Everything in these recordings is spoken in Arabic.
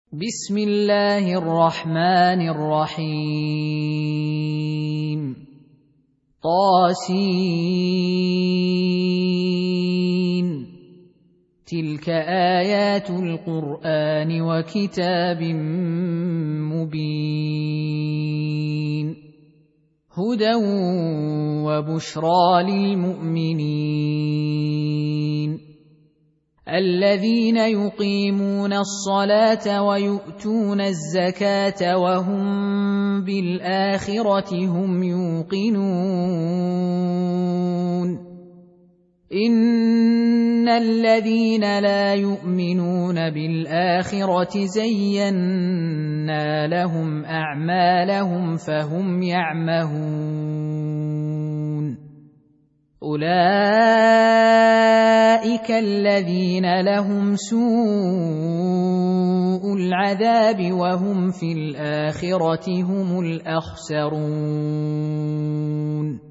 بسم الله الرحمن الرحيم طاسين تلك آيات القرآن وكتاب مبين هدى وبشرى للمؤمنين الذين يقيمون الصلاة ويؤتون الزكاة وهم بالآخرة هم يوقنون إن الذين لا يؤمنون بالآخرة زينا لهم أعمالهم فهم يعمهون أولئك الذين لهم سوء العذاب وهم في الآخرة هم الأخسرون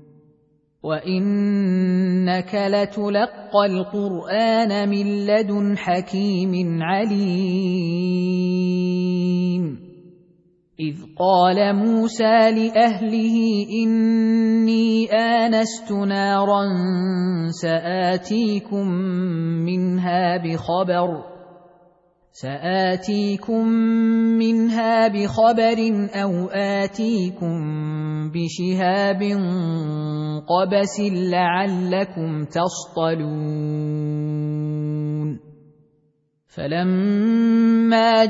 وإنك لتلقى القرآن من لدن حكيم عليم إذ قال موسى لأهله إني آنست نارا سآتيكم منها بخبر أو آتيكم بشهاب قبس لعلكم تصطلون فلما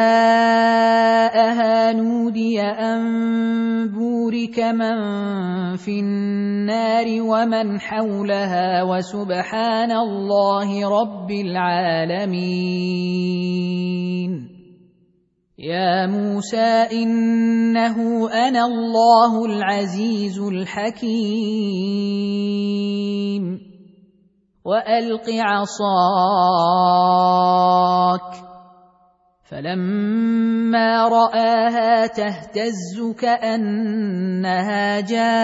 جاءها نودي أن بورك من في النار ومن حولها وسبحان الله رب العالمين يا موسى إنه أنا الله العزيز الحكيم وألق عصاك فلما رآها تهتز كأنها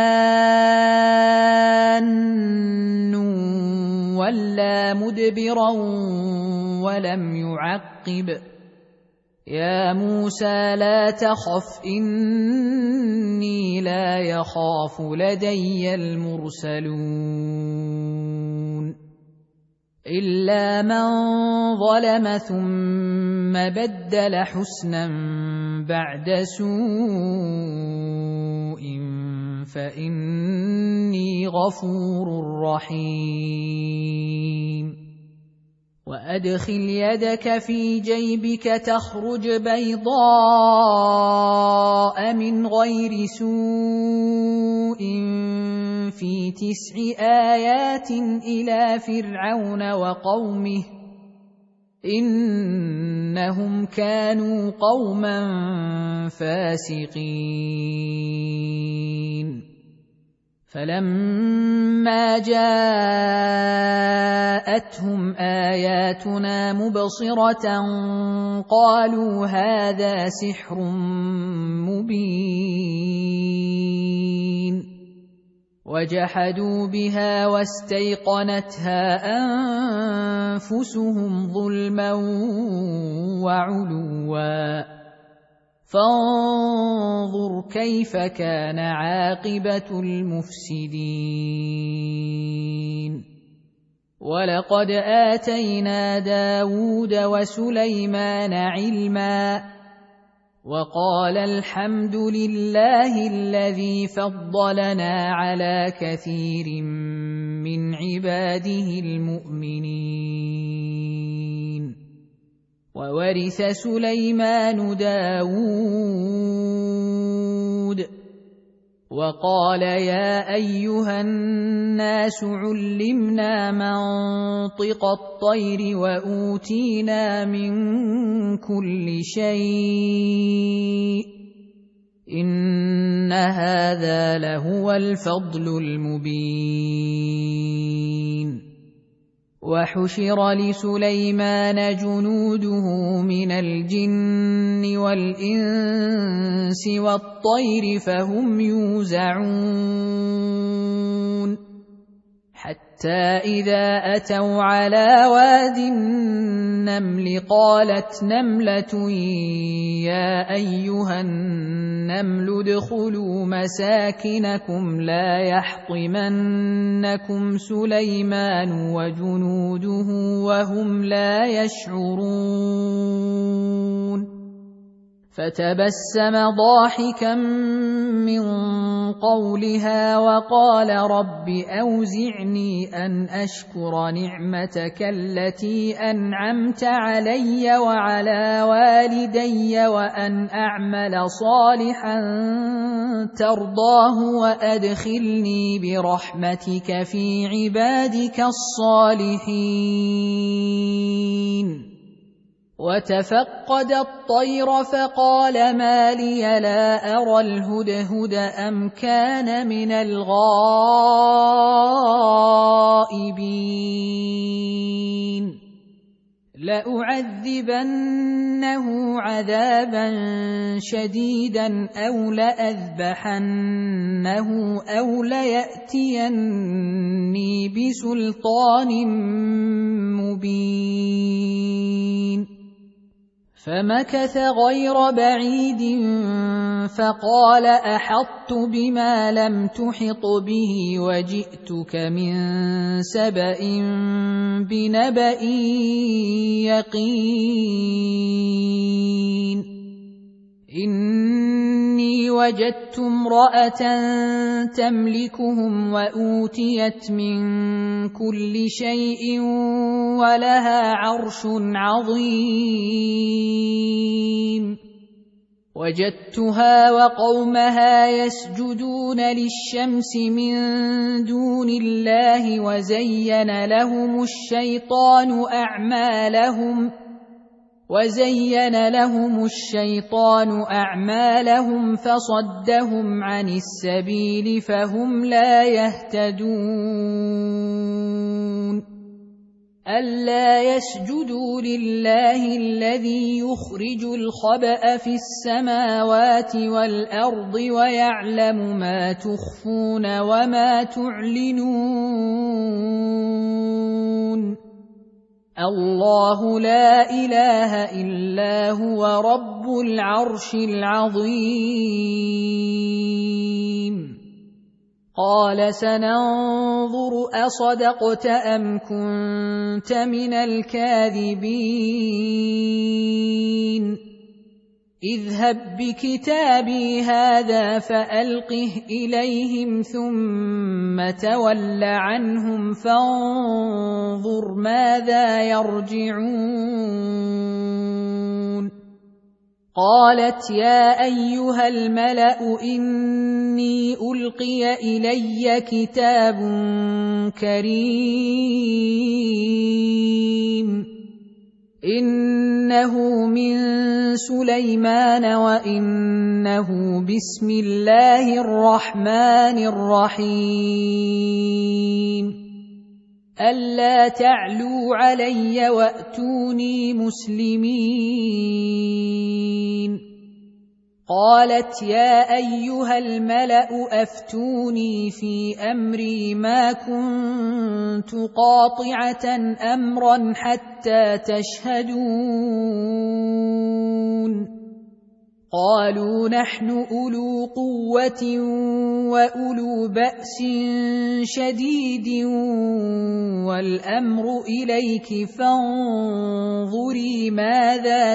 جان ولا مدبرا ولم يعقب يا موسى لا تخف إني لا يخاف لدي المرسلون إلا من ظلم ثم بدل حسنا بعد سوء فإني غفور رحيم وأدخل يدك في جيبك تخرج بيضاء من غير سوء في 9 آيات إلى فرعون وقومه إنهم كانوا قوما فاسقين فلما جاءتهم آياتنا مبصرة قالوا هذا سحر مبين وجحدوا بها واستيقنتها أنفسهم ظلما وعلوا فانظر كيف كان عاقبة المفسدين ولقد آتينا داود وسليمان علما وقال الحمد لله الذي فضلنا على كثير من عباده المؤمنين وورث سليمان داود وقال يا أيها الناس علمنا منطق الطير وأوتينا من كل شيء إن هذا لهو الفضل المبين وحشر لسليمان جنوده من الجن والإنس والطير فهم يوزعون حتى حتى إذا أتوا على واد النمل قالت نملة يا أيها النمل ادخلوا مساكنكم لا يحطمنكم سليمان وجنوده وهم لا يشعرون فتبسم ضاحكا من قولها وقال رب أوزعني أن أشكر نعمتك التي أنعمت علي وعلى والدي وأن أعمل صالحا ترضاه وأدخلني برحمتك في عبادك الصالحين وتفقد الطير فقال ما لي لا أرى الهدهد أم كان من الغائبين لأعذبنه عذابا شديدا أو لأذبحنه أو ليأتيني بسلطان مبين فمكث غير بعيد فقال أحطت بما لم تحط به وجئتك من سبأ بنبأ يقين إني وجدت امرأة تملكهم وأوتيت من كل شيء ولها عرش عظيم وجدتها وقومها يسجدون للشمس من دون الله وزين لهم الشيطان أعمالهم فصدهم عن السبيل فهم لا يهتدون ألا يسجدوا لله الذي يخرج الخبأ في السماوات والأرض ويعلم ما تخفون وما تعلنون الله لا إله إلا هو رب العرش العظيم قال سننظر أصدقت أم كنت من الكاذبين اذهب بكتابي هذا فألقه إليهم ثم تول عنهم فانظر ماذا يرجعون قالت يا أيها الملأ إني ألقي إلي كتاب كريم إنه من سليمان وإنه بسم الله الرحمن الرحيم ألا تعلوا علي وأتوني مسلمين قالت يا أيها الملأ أفتوني في أمري ما كنت قاطعة أمرا حتى تشهدون قالوا نحن أولو قوة وأولو بأس شديد والأمر إليك فانظري ماذا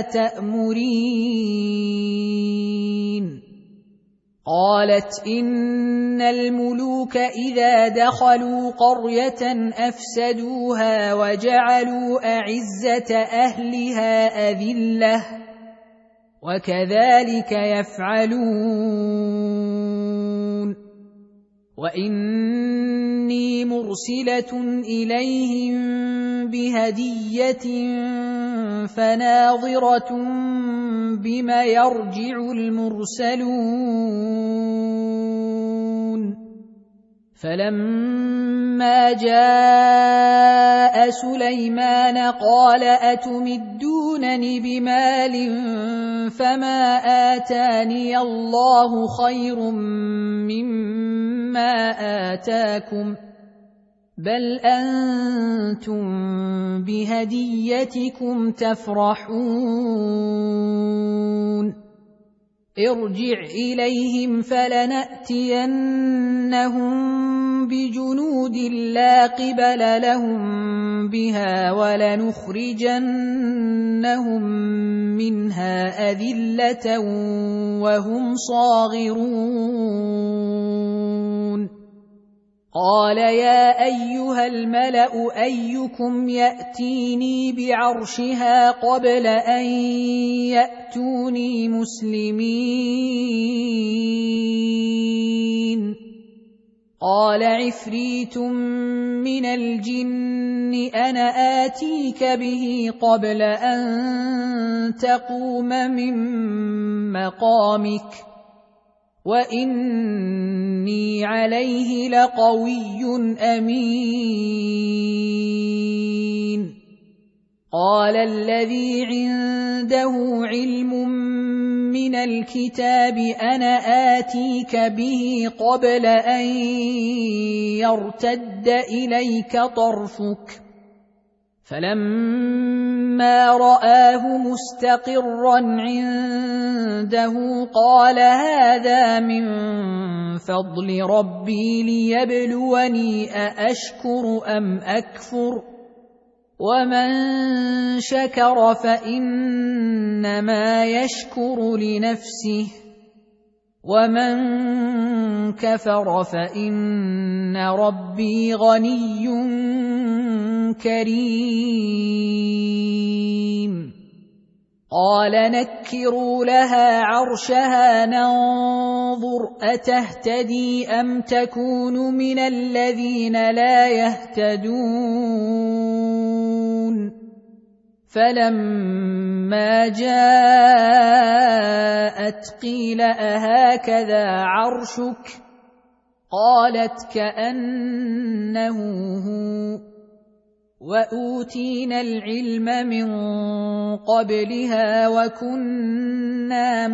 تأمرين قالت إن الملوك إذا دخلوا قرية أفسدوها وجعلوا أعزة أهلها أذلة وكذلك يفعلون وإني مرسلة إليهم بهدية فناظرة بما يرجع المرسلون فلما جاء سليمان قال أتمدونني بمال فما آتاني الله خير مما آتاكم بل أنتم بهديتكم تفرحون ارجع إليهم فلنأتينهم بجنود لا قبل لهم بها ولنخرجنهم منها أذلة وهم صاغرون قال يا أيها الملأ أيكم يأتيني بعرشها قبل أن يأتوني مسلمين قال عفريت من الجن أنا آتيك به قبل أن تقوم من مقامك وإني عليه لقوي أمين قال الذي عنده علم من الكتاب أنا آتيك به قبل أن يرتد إليك طرفك فلما رآه مستقرا عنده قال هذا من فضل ربي ليبلوني أأشكر أم أكفر ومن شكر فإنما يشكر لنفسه ومن كفر فإن ربي غني كريم قال نكروا لها عرشها ننظر أتهتدي أم تكون من الذين لا يهتدون فلما جاءت قيل أهكذا عرشك قالت كأنه هو وأوتينا العلم من قبلها وكنا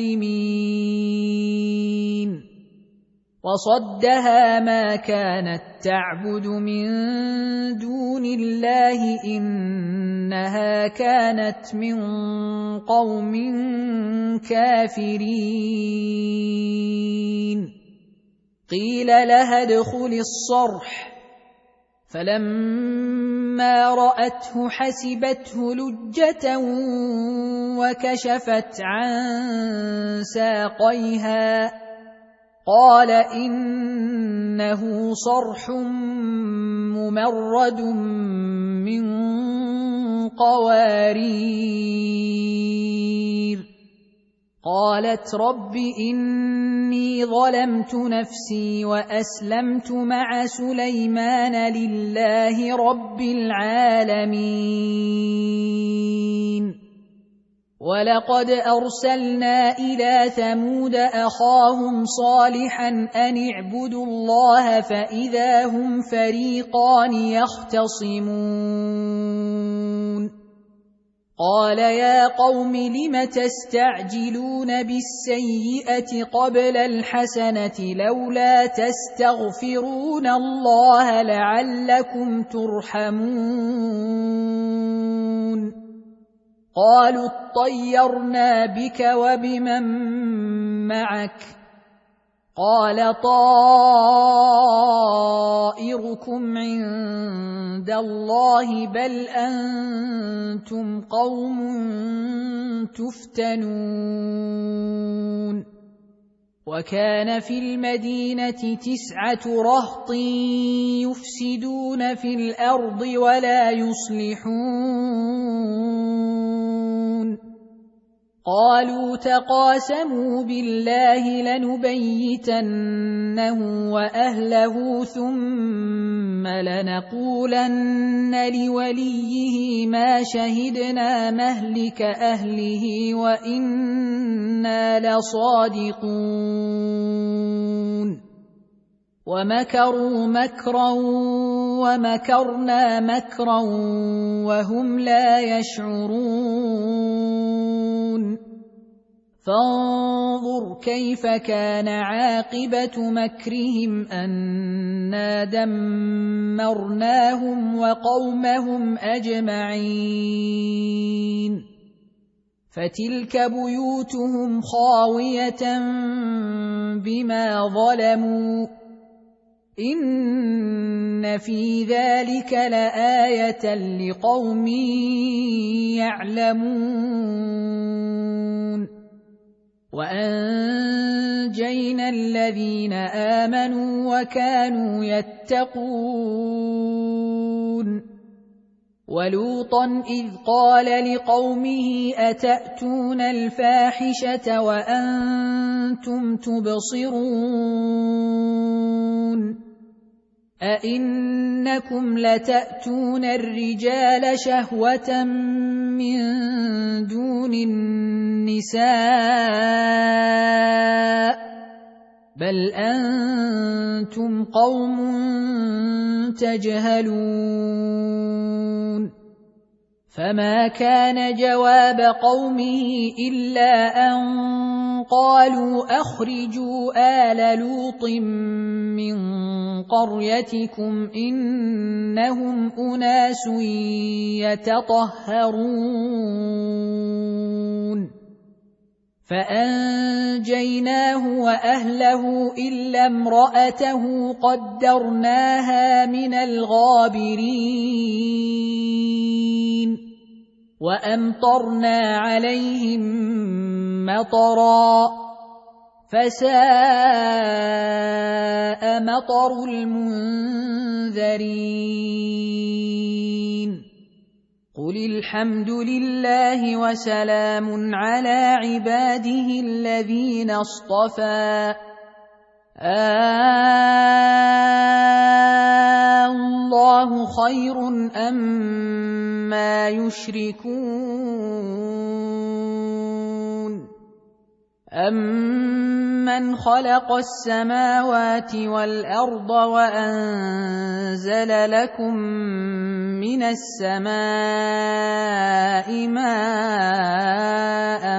مسلمين وصدها ما كانت تعبد من دون الله إنها كانت من قوم كافرين قيل لها ادخل الصرح فلما رأته حسبته لجة وكشفت عن ساقيها قال إنه صرح ممرد من قوارير قالت رب إني ظلمت نفسي وأسلمت مع سليمان لله رب العالمين ولقد أرسلنا إلى ثمود أخاهم صالحا أن اعبدوا الله فإذا هم فريقان يختصمون قال يا قوم لم تستعجلون بالسيئة قبل الحسنة لولا تستغفرون الله لعلكم ترحمون قالوا اطيرنا بك وبمن معك قال طائركم عند الله بل أنتم قوم تفتنون وكان في المدينة 9 رهط يفسدون في الأرض ولا يصلحون قالوا تقاسموا بالله لنبيتنه وأهله ثم لنقولن لوليه ما شهدنا مهلك أهله وإنا لصادقون ومكروا مكرا ومكرنا مكرا وهم لا يشعرون فانظر فانظُرْ كَيْفَ كَانَ عَاقِبَةُ مَكْرِهِمْ أَنَّا دَمَّرْنَاهُمْ وَقَوْمَهُمْ أَجْمَعِينَ فَتِلْكَ بُيُوتُهُمْ خَاوِيَةً بِمَا ظَلَمُوا إِنَّ فِي ذَلِكَ لَآيَةً لِقَوْمٍ يَعْلَمُونَ وَأَنجَيْنَا الَّذِينَ آمَنُوا وَكَانُوا يَتَّقُونَ وَلُوطًا إِذْ قَالَ لِقَوْمِهِ أَتَأْتُونَ الْفَاحِشَةَ وَأَنْتُمْ تُبْصِرُونَ أَئِنَّكُمْ لَتَأْتُونَ الرِّجَالَ شَهْوَةً مِّن دُونِ النِّسَاءِ بَلْ أَنْتُمْ قَوْمٌ تَجْهَلُونَ فَمَا كَانَ جَوَابَ قَوْمِهِ إِلَّا أَنْ قَالُوا أَخْرِجُوا آلَ لُوطٍ مِّن قَرْيَتِكُمْ إِنَّهُمْ أُنَاسٌ يَتَطَهَّرُونَ فَأَنجَيْنَاهُ وَأَهْلَهُ إِلَّا امْرَأَتَهُ قَدَّرْنَاهَا مِنَ الْغَابِرِينَ وَأَمْطَرْنَا عَلَيْهِمْ مَطَرًا فَسَاءَ مَطَرُ الْمُنذَرِينَ قُلِ الْحَمْدُ لِلَّهِ وَسَلَامٌ عَلَى عِبَادِهِ الَّذِينَ اصْطَفَى اللَّهُ خَيْرٌ أَمَّا يُشْرِكُونَ أَمَّنْ خَلَقَ السَّمَاوَاتِ وَالْأَرْضَ وَأَنزَلَ لَكُم مِّنَ السَّمَاءِ مَاءً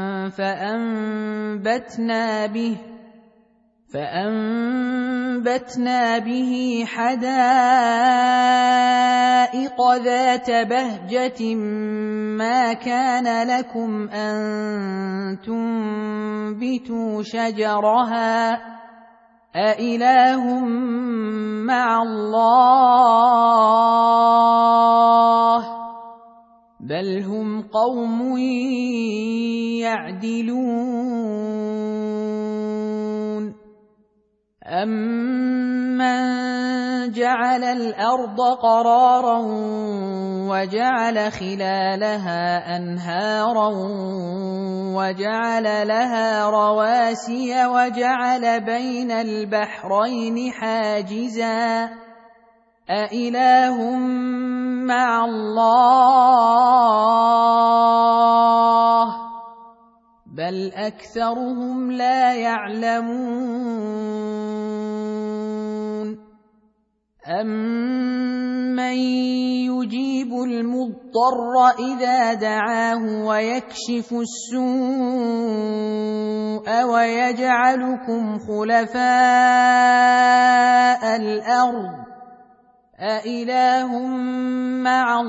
فَأَنبَتْنَا بِهِ حَدَائِقَ ذَاتَ بَهْجَةٍ مَا كَانَ لَكُمْ أَن تُنبِتُوا شَجَرَهَا أَإِلَٰهٌ مَّعَ اللَّهِ بَلْ هُمْ قَوْمٌ يَعْدِلُونَ أَمَّنْ جَعَلَ الْأَرْضَ قَرَارًا وَجَعَلَ خِلَالَهَا أَنْهَارًا وَجَعَلَ لَهَا رَوَاسِيَ وَجَعَلَ بَيْنَ الْبَحْرَيْنِ حَاجِزًا أَإِلَٰهٌ مَّعَ اللَّهِ بَلْ أَكْثَرُهُمْ لَا يَعْلَمُونَ أَمَّن يُجِيبُ الْمُضْطَرَّ إِذَا دَعَاهُ وَيَكْشِفُ السُّوءَ وَيَجْعَلُكُمْ خُلَفَاءَ الْأَرْضِ أَإِلَٰهٌ مَّعَ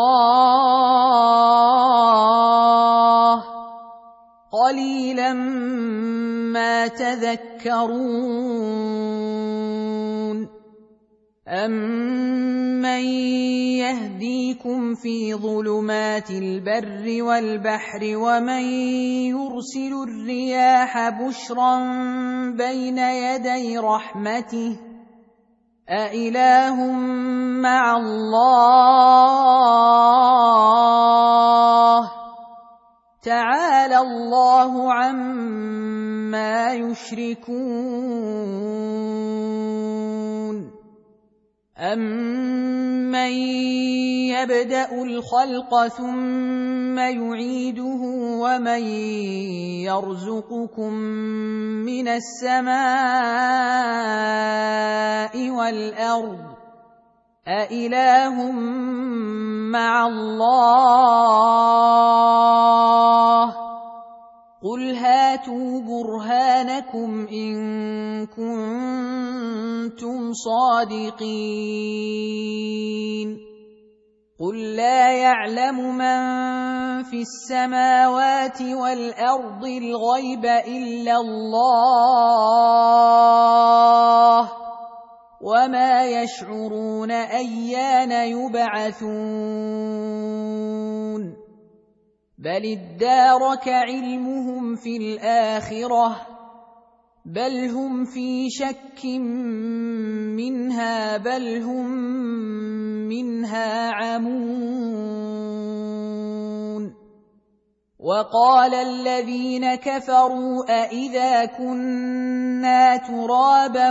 اللَّهِ قَلِيلًا مَّا تَذَكَّرُونَ أَمَّن يَهْدِيكُمْ فِي ظُلُمَاتِ الْبَرِّ وَالْبَحْرِ وَمَن يُرْسِلُ الرِّيَاحَ بُشْرًا بَيْنَ يَدَيْ رَحْمَتِهِ أَإِلَٰهٌ مَّعَ اللَّهِ تَعَالَى اللَّهُ عَمَّا يُشْرِكُونَ أَمَّن يَبْدَأُ الْخَلْقَ ثُمَّ يُعِيدُهُ وَمَن يَرْزُقُكُم مِّنَ السَّمَاءِ وَالْأَرْضِ أَإِلَٰهٌ مَّعَ اللَّهِ قُلْ هَاتُوا هاتوا برهانكم إن كنتم صادقين قل لا يعلم من في السماوات والأرض الغيب إلا الله وما يشعرون أيان يبعثون بل ادارك علمهم في الآخرة بل هم في شك منها بل هم منها عمون وقال الذين كفروا أإذا كنا ترابا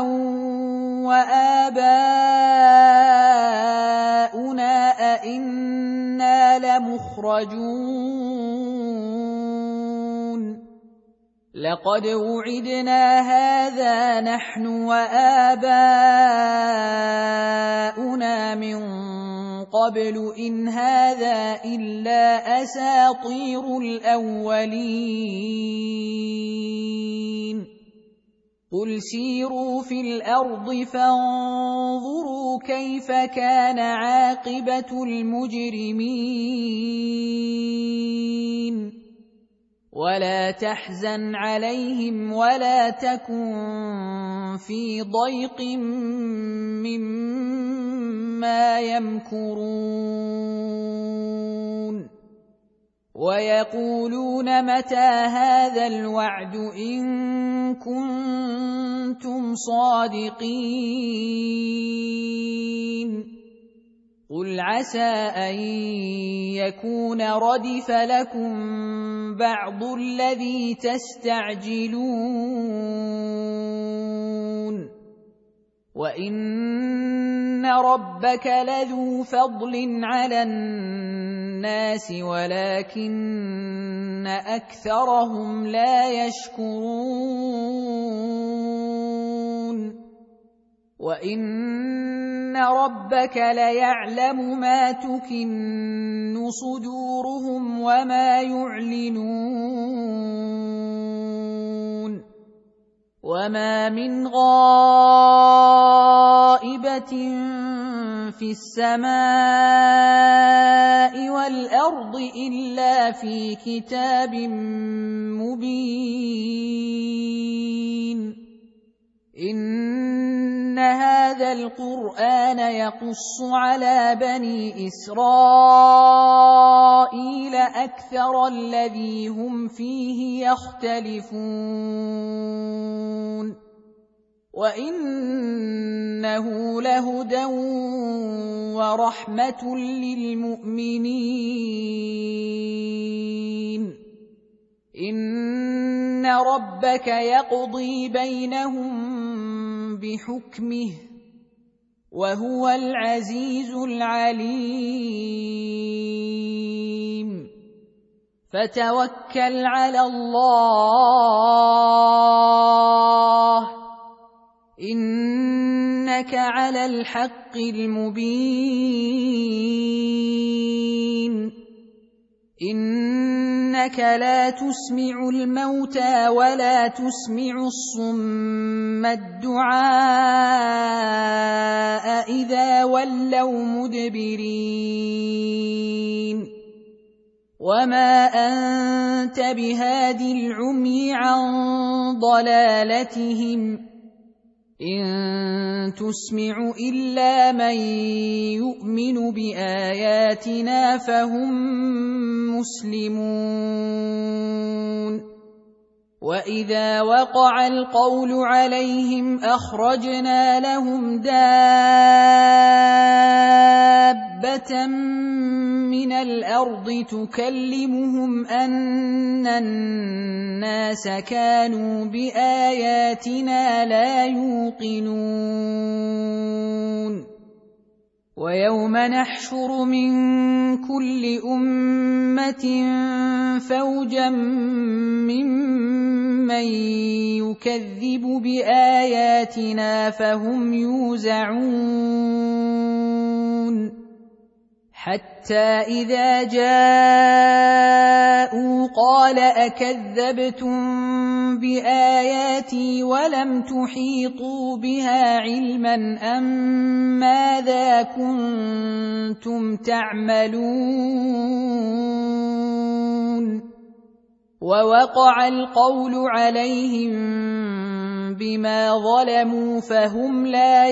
وآباؤنا أإنا لمخرجون لقد وعدنا هذا نحن وآباؤنا من قبل إن هذا إلا أساطير الأولين قل سيروا في الأرض فانظروا كيف كان عاقبة المجرمين ولا تحزن عليهم ولا تكن في ضيق مما يمكرون ويقولون متى هذا الوعد إن كنتم صادقين قل عسى أن يكون ردف لكم بعض الذي تستعجلون وإن ربك لذو فضل على الناس ولكن أكثرهم لا يشكرون وإن ربك ليعلم ما تكن صدورهم وما يعلنون وما من غائبة في السماء والأرض إلا في كتاب مبين إن هذا القرآن يقص على بني إسرائيل أكثر الذي هم فيه يختلفون وإنه لهدى ورحمة للمؤمنين إن ربك يقضي بينهم بحكمه وهو العزيز العليم فتوكل على الله إنك على الحق المبين إنك لا تسمع الموتى ولا تسمع الصم الدعاء إذا ولوا مدبرين وما أنت بهاد العمي عن ضلالتهم إن تسمع إلا من يؤمن بآياتنا فهم مسلمون وإذا وقع القول عليهم أخرجنا لهم دابة من الأرض تكلمهم أن الناس كانوا بآياتنا لا يوقنون ويوم نحشر من كل أمة فوجا ممن يكذب بآياتنا فهم يوزعون حتى إذا جاءوا قال أكذبتم بآياتي ولم تحيطوا بها علما أم ماذا كنتم تعملون ووقع القول عليهم بما ظلموا فهم لا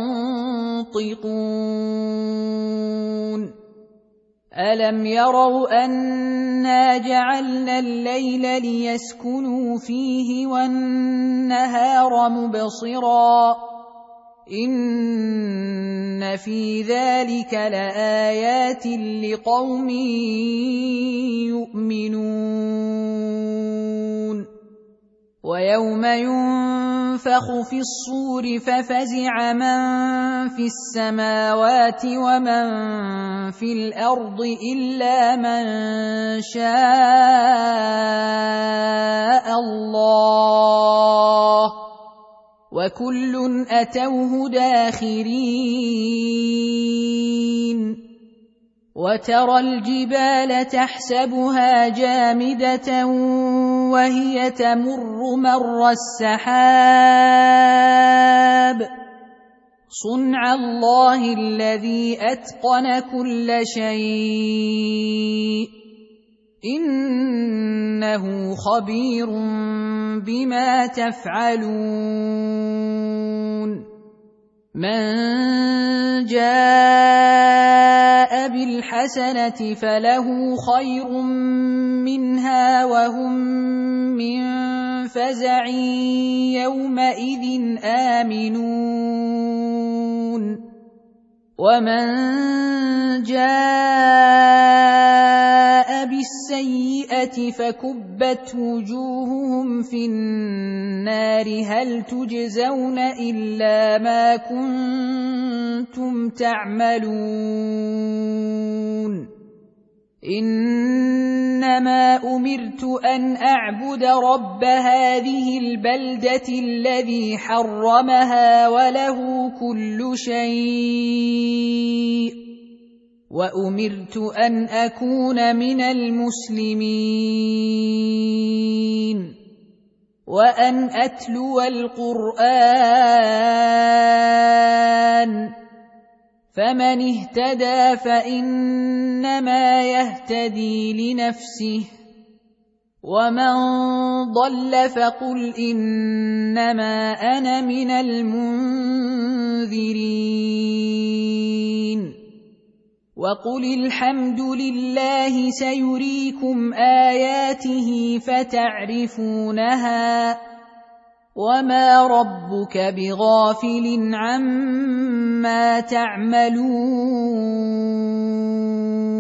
ينطقون ألم يروا أنا جعلنا الليل ليسكنوا فيه والنهار مبصرا إن في ذلك لآيات لقوم يؤمنون ويوم ينفخ في الصور ففزع من في السماوات ومن في الأرض إلا من شاء الله وكل أتوه داخرين وترى الجبال تحسبها جامدة وهي تمر مر السحاب صنع الله الذي أتقن كل شيء إنه خبير بما تفعلون من جاء بالحسنة فله خير منها وهم من فزع يومئذ آمنون ومن جاء بالسيئة فكبت وجوههم في النار هل تجزون إلا ما كنتم تعملون إنما أمرت أن أعبد رب هذه البلدة الذي حرمها وله كل شيء وأمرت أن أكون من المسلمين وأن أتلو القرآن فمن اهتدى فإنما يهتدي لنفسه ومن ضل فقل إنما أنا من المنذرين وقل الحمد لله سيريكم آياته فتعرفونها وما ربك بغافل عما تعملون